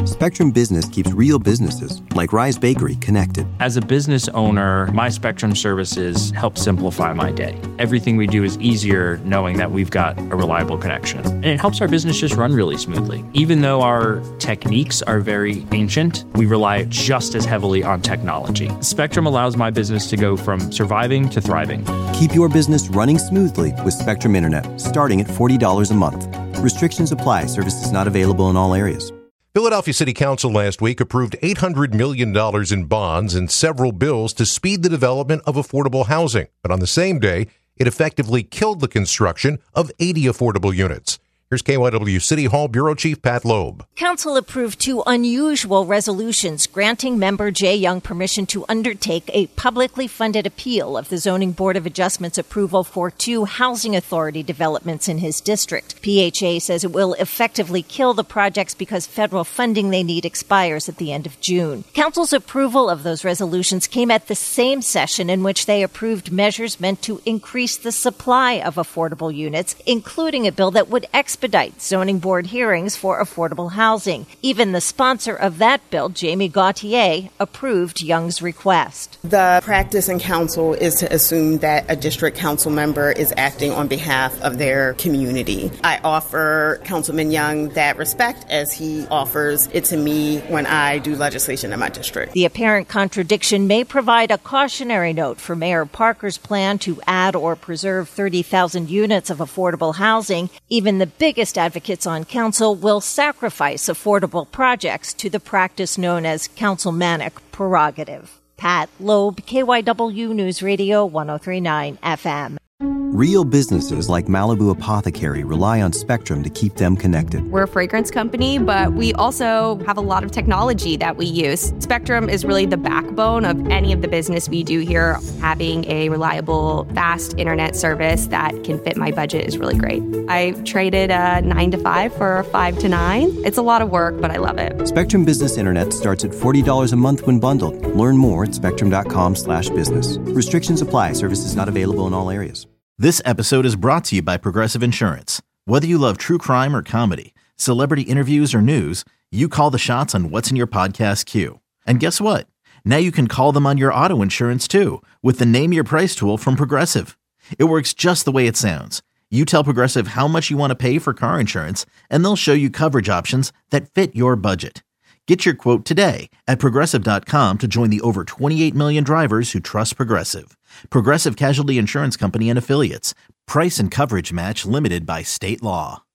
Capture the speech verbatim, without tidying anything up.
Spectrum Business keeps real businesses, like Rise Bakery, connected. As a business owner, my Spectrum services help simplify my day. Everything we do is easier knowing that we've got a reliable connection. And it helps our business just run really smoothly. Even though our techniques are very ancient, we rely just as heavily on technology. Spectrum allows my business to go from surviving to thriving. Keep your business running smoothly with Spectrum Internet, starting at forty dollars a month. Restrictions apply. Services not available in all areas. Philadelphia City Council last week approved eight hundred million dollars in bonds and several bills to speed the development of affordable housing. But on the same day, it effectively killed the construction of eighty affordable units. Here's K Y W City Hall Bureau Chief Pat Loeb. Council approved two unusual resolutions granting member Jay Young permission to undertake a publicly funded appeal of the Zoning Board of Adjustment's approval for two housing authority developments in his district. P H A says it will effectively kill the projects because federal funding they need expires at the end of June. Council's approval of those resolutions came at the same session in which they approved measures meant to increase the supply of affordable units, including a bill that would expedite expedite zoning board hearings for affordable housing. Even the sponsor of that bill, Jamie Gauthier, approved Young's request. The practice in council is to assume that a district council member is acting on behalf of their community. I offer Councilman Young that respect as he offers it to me when I do legislation in my district. The apparent contradiction may provide a cautionary note for Mayor Parker's plan to add or preserve thirty thousand units of affordable housing. Even the big biggest advocates on council will sacrifice affordable projects to the practice known as councilmanic prerogative. Pat Loeb, K Y W News Radio one oh three point nine F M. Real businesses like Malibu Apothecary rely on Spectrum to keep them connected. We're a fragrance company, but we also have a lot of technology that we use. Spectrum is really the backbone of any of the business we do here. Having a reliable, fast internet service that can fit my budget is really great. I traded a nine to five for a five to nine. It's a lot of work, but I love it. Spectrum Business Internet starts at forty dollars a month when bundled. Learn more at spectrum.com slash business. Restrictions apply. Services not available in all areas. This episode is brought to you by Progressive Insurance. Whether you love true crime or comedy, celebrity interviews or news, you call the shots on what's in your podcast queue. And guess what? Now you can call them on your auto insurance too with the Name Your Price tool from Progressive. It works just the way it sounds. You tell Progressive how much you want to pay for car insurance, and they'll show you coverage options that fit your budget. Get your quote today at Progressive dot com to join the over twenty-eight million drivers who trust Progressive. Progressive Casualty Insurance Company and Affiliates. Price and coverage match limited by state law.